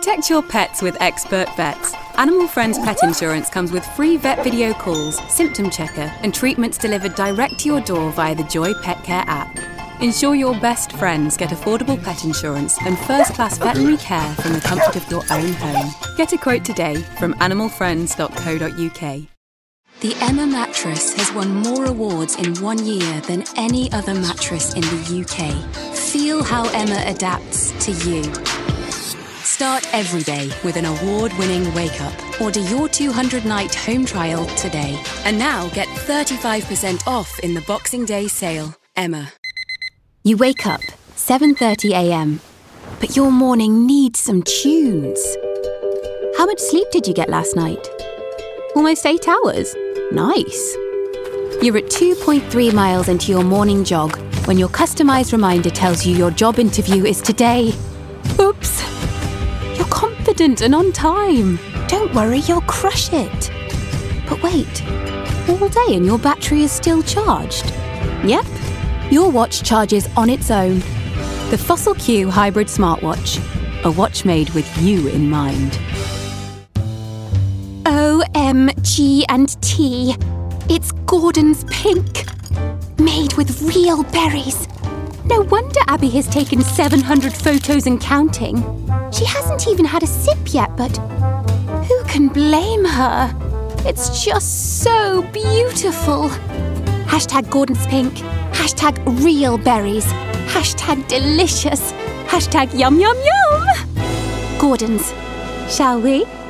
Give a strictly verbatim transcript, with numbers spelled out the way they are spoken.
Protect your pets with expert vets. Animal Friends Pet Insurance comes with free vet video calls, symptom checker, and treatments delivered direct to your door via the Joy Pet Care app. Ensure your best friends get affordable pet insurance and first-class veterinary care from the comfort of your own home. Get a quote today from animal friends dot co dot uk. The Emma mattress has won more awards in one year than any other mattress in the U K. Feel how Emma adapts to you. Start every day with an award-winning wake-up. Order your two hundred night home trial today. And now get thirty-five percent off in the Boxing Day sale. Emma. You wake up, seven thirty a m, but your morning needs some tunes. How much sleep did you get last night? Almost eight hours. Nice. You're at two point three miles into your morning jog when your customised reminder tells you your job interview is today. Oops. You're confident and on time. Don't worry, you'll crush it. But wait, all day and your battery is still charged? Yep, your watch charges on its own. The Fossil Q Hybrid Smartwatch. A watch made with you in mind. O M G and T. It's Gordon's Pink. Made with real berries. No wonder Abby has taken seven hundred photos and counting. She hasn't even had a sip yet, but who can blame her? It's just so beautiful. Hashtag Gordon's Pink. Hashtag real berries. Hashtag delicious. Hashtag yum yum yum. Gordon's. Shall we?